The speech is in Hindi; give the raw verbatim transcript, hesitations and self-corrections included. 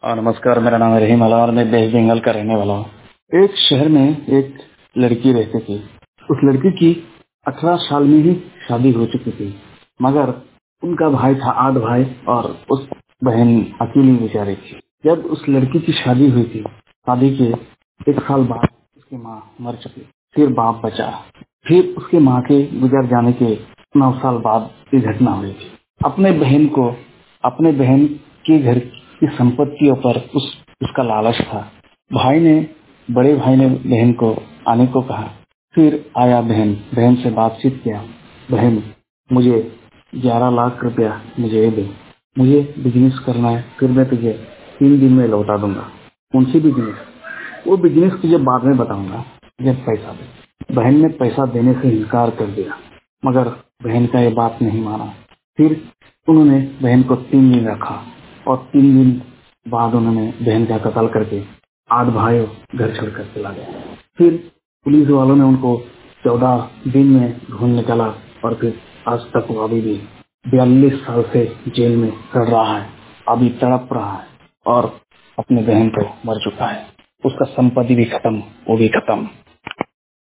और नमस्कार, मेरा नाम है रहीम अला और मैं वेस्ट बंगाल का रहने वाला हूँ। एक शहर में एक लड़की रहती थी। उस लड़की की अठारह साल में ही शादी हो चुकी थी, मगर उनका भाई था आठ भाई और उस बहन अकेली बेचारी थी। जब उस लड़की की शादी हुई थी, शादी के एक साल बाद उसकी माँ मर चुकी, फिर बाप बचा। फिर उसकी माँ के गुजर जाने के नौ साल बाद ये घटना हुई थी। अपने बहन को अपने बहन के घर की संपत्तियों पर उस उसका लालच था। भाई ने बड़े भाई ने बहन को आने को कहा। फिर आया बहन बहन से बातचीत किया। बहन, मुझे ग्यारह लाख रुपया मुझे दे, मुझे बिजनेस करना है, फिर मैं तुझे तीन दिन में लौटा दूंगा। कौन सी बिजनेस? वो बिजनेस तुझे बाद में बताऊंगा, जब पैसा दे। बहन ने पैसा देने से इनकार कर दिया, मगर बहन का ये बात नहीं माना। फिर उन्होंने बहन को तीन दिन रखा और तीन दिन बाद उन्होंने बहन का कत्ल करके आठ भाइयों घर छोड़कर चला गया। फिर पुलिस वालों ने उनको चौदह दिन में ढूंढ निकाला और फिर आज तक वो अभी भी बयालीस साल से जेल में रह रहा है, अभी तड़प रहा है और अपने बहन को मर चुका है। उसका संपत्ति भी खत्म, वो भी खत्म।